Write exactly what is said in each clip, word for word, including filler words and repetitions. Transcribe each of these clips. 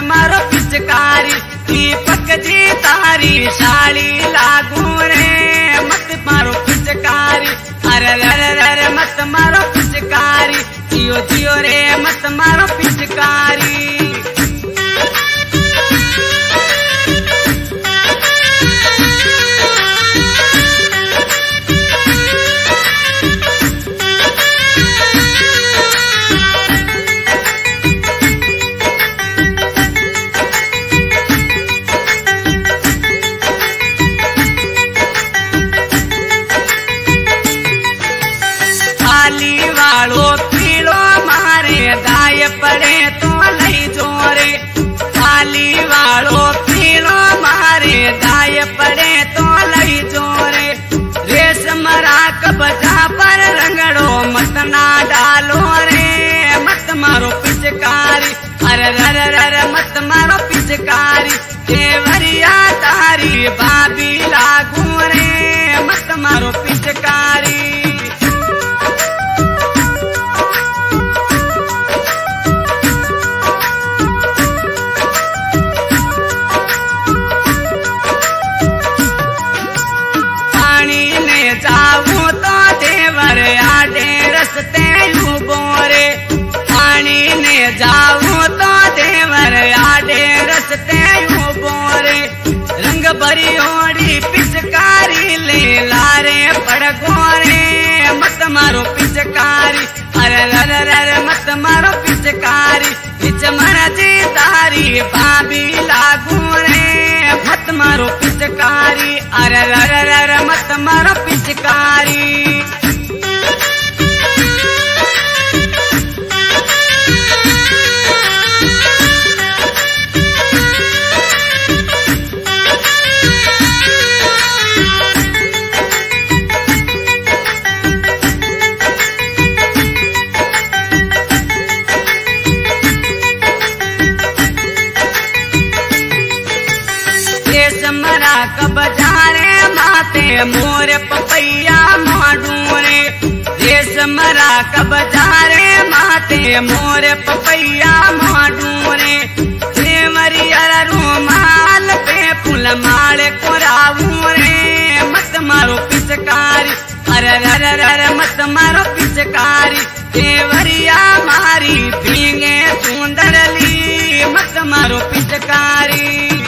मारो पिचकारी दीपक जी तारी शाली लागू रे मत मारो पिचकारी अरे अरे अरे मत मारो पिचकारी जियो जियो रे मत मारो पिचकारी थाली वालो पीलो मारे दाय पड़े तो लई जोरे थाली वालो पीलो मारे दाय पड़े तो लई जोरे रेशम राख बजा पर रंगड़ो मत ना डालो रे मत मारो पिचकारी अरे अरे अरे मत मारो पिचकारी देवरिया तारी बाबी लागू रे मत मारो पिचकारी जाऊं तो देवर आडे रस्ते यूं बोरे पानी ने जाऊं तो देवर आडे रस्ते यूं बोरे रंग भरी ओढ़ी पिचकारी ले लारे पड़ गोरे मत मारो पिचकारी अरे अरे अरे मत मारो पिचकारी पिच मन जी तारी भाभी लागू रे मत मारो पिचकारी अरे अरे अरे मत मारो पिचकारी मरा कब जारे माते मोर पपैया माडूरे देश मरा कब जारे माते मोर पपैया माडूरे देवरिया रूमाल पे फूल माल कोरावू रे मत मारो पिचकारी अरे अरे अरे मत मारो पिचकारी देवरिया मारी भींगे सुंदरली मत मारो पिचकारी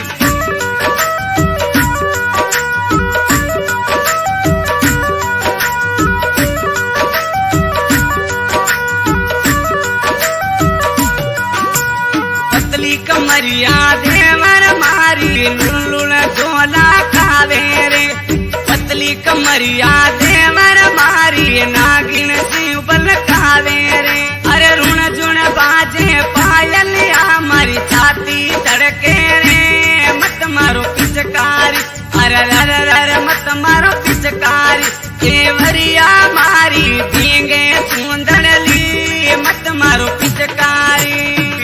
कमरिया देवर मारी लुलुल झोला खावे रे पतली कमरिया देवर मारी नागिन शिवबल खावे रे अरे रुण जुण बाजे पायलिया मारी छाती धड़के रे मत मारो पिचकारी अरे अरे अरे मत मारो पिचकारी देवरिया मारी भींगे सुंदरली मत मारो पिचकारी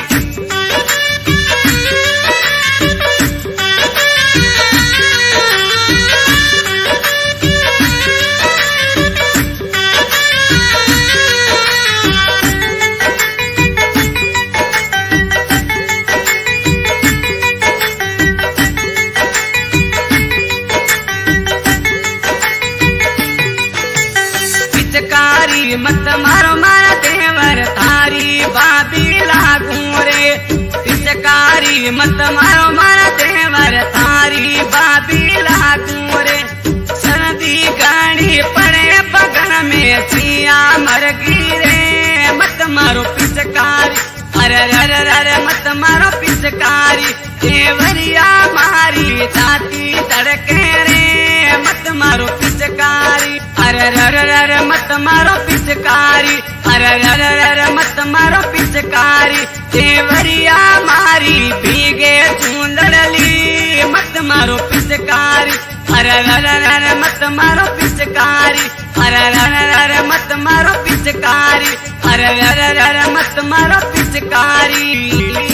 पिचकारी मत मारो मारा देवर थारी बाबी लागू रे पिचकारी मत मारो मारा देवर थारी बाबी लागू रे सर्दी गाड़ी पड़े बगन में सिया मर गिरे मत मारो पिचकारी अरे अरे अरे मत मारो पिचकारी देवरिया मारी छाती धड़के रे मत मारो पिचकारी अरे अरे अरे मत मारो पिचकारी अरे अरे अरे मत मारो पिचकारी देवरिया मारी भीगे सुंदरली मत मारो पिचकारी अरे अरे अरे मत मारो पिचकारी अरे अरे अरे मत मारो पिचकारी अरे अरे अरे मत मारो पिचकारी।